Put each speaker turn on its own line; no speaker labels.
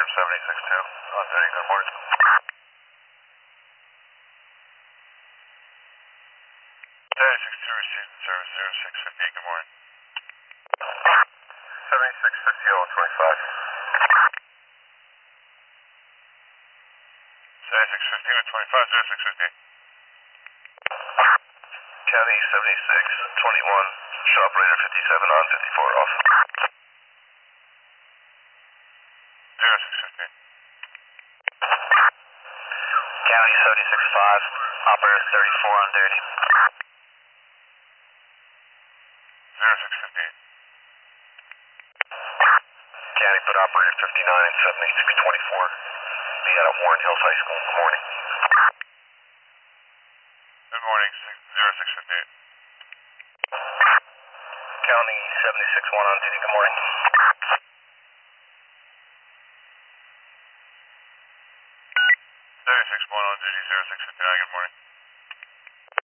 Warren 76-2 on duty. Good morning. 76-2 received service 0658. Good morning. 7650 on 25. 7615 with 25, 0658. County 7621, shop operator 57 on 54 off. 0615.
County 765, operator 34 on duty.
0658.
County put operator 59 and 7624. Be out at Warren Hills High School. Good morning.
Good morning, 0658.
County 761 on duty. Good morning.
76-1 on duty, 0659. Good morning.